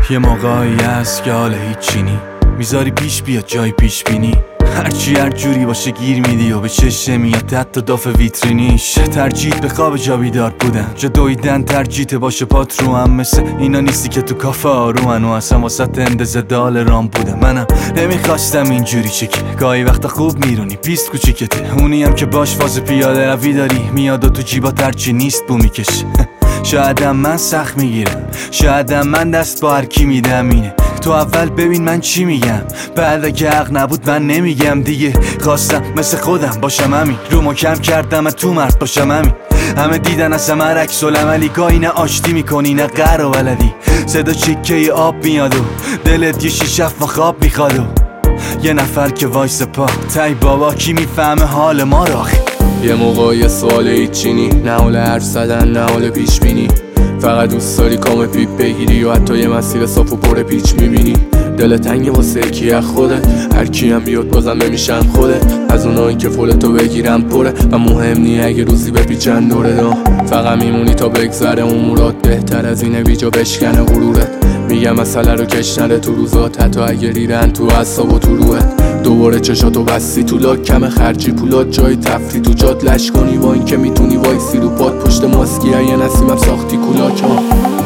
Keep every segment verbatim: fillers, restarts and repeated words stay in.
یه موقعی هست که حال هیچی نی، میذاری پیش بیاد جای پیش بینی، هرچی هر جوری باشه گیر میدی و به چشم میاد حتی داف ویترینیش. ترجیح به خواب جا بیدار بودن، جا دویدن ترجیح باشه پات رو هم، مثل اینا نیستی که تو کافه آرومن و اصلا واسط اندازه دال رام بودم. منم نمیخواستم اینجوری چکی، گاهی وقتا خوب میرونی پیست کوچیکته، اونی هم که باش فاز پیاده روی داری میاد و تو جیبا ترچی نیست بو میکشه. شایدم من سخت میگیرم، شایدم من دست با هر کی میدم، اینه تو اول ببین من چی میگم، بعد اگه حق نبود من نمیگم دیگه. خواستم مثل خودم باشم همین، رو ما کم کردم من تو مرد باشم همین. همه دیدن از همه عکس العملی، گاهی نه آشتی میکنی نه قهر و ولدی، صدا چکه آب میاد و دلت یه شیشف و خواب میخواد و یه نفر که وایس پا تای بابا کی میفهمه حال ما رو آخی. یه موقع یه سوال هیچینی، نه حال حرف زدن نه حال پیش بینی، فقط دوست داری کام پیپ بگیری و حتی یه مسیر صاف و پر پیچ میبینی. دل تنگه واسه کی از خودت، هر کی هم بیاد بازم نمیشم خودت، از اونایی که فولتو بگیرم پره و مهم نی اگه روزی بپیچن دوره دا. فقط میمونی تا بگذره امورات، بهتر از اینه بیجا بشکنه غرورت. میگم مسئله رو کش نره تو روزات، حتی اگه ریرن تو اعصاب و تو روحت. دوباره چشاتو بستی تو لاک، کم خرجی پولات جای تفری تو جات لش کنی، با این که میتونی وایسی رو پاد پشت ماسکی یه نسیمم ساختی کولاک ها.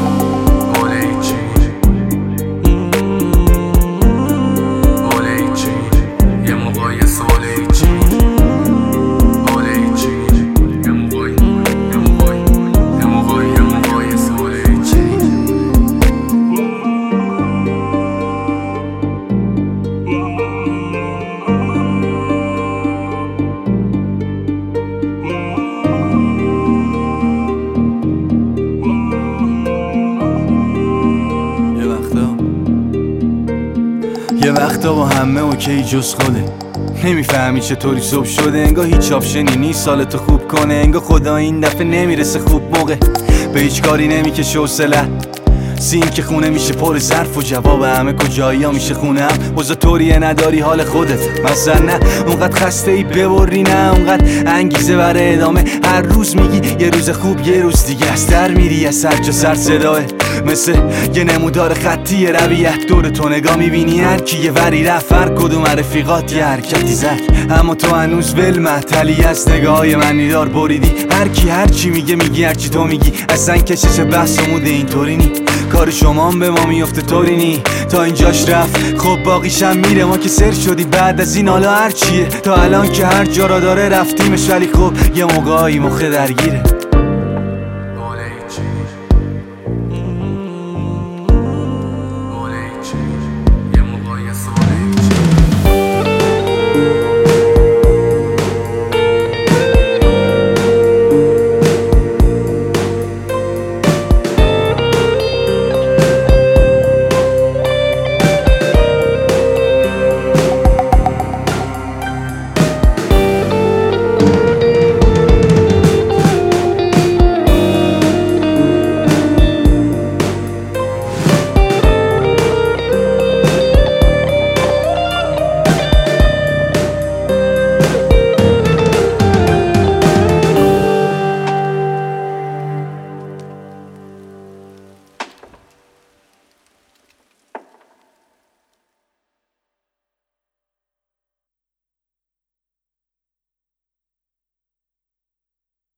یه وقتا با همه اوکی جز خوده، نمیفهمی چطوری صبح شده، انگاه هیچ آپشنی نیست سالتو خوب کنه، انگاه خدا این دفعه نمیرسه خوب موقع، به هیچ کاری نمیکشه حوصله‌ت، سیم که خونه میشه پر ظرف و جواب همه کجایی ها میشه خونه هم، وزا طوریه نداری حال خودت مثلا، نه اونقدر خسته ای ببری، نه اونقدر انگیزه برای ادامه، هر روز میگی یه روز خوب یه روز دیگه از در میری، از سر جا سر صداه مثل یه نمودار خطی رویت، دور تو نگاه میبینی هر کی یه وری رفت، هر کدوم رفیقات یه حرکتی زد، اما تو هنوز ول محتلی از نگاهای منی دار بریدی، هر کی هر چی میگه میگی هر چی تو میگی، اصلا کشش بحث و موده اینطوری نی، کار شما هم به ما میفته طوری نی، تا اینجاش رفت خب باقیشم میره، ما که سر شدی بعد از این حالا هر چیه، تا الان که هر جا را داره رفتیمش، ولی خب یه موقعی مخه درگیره.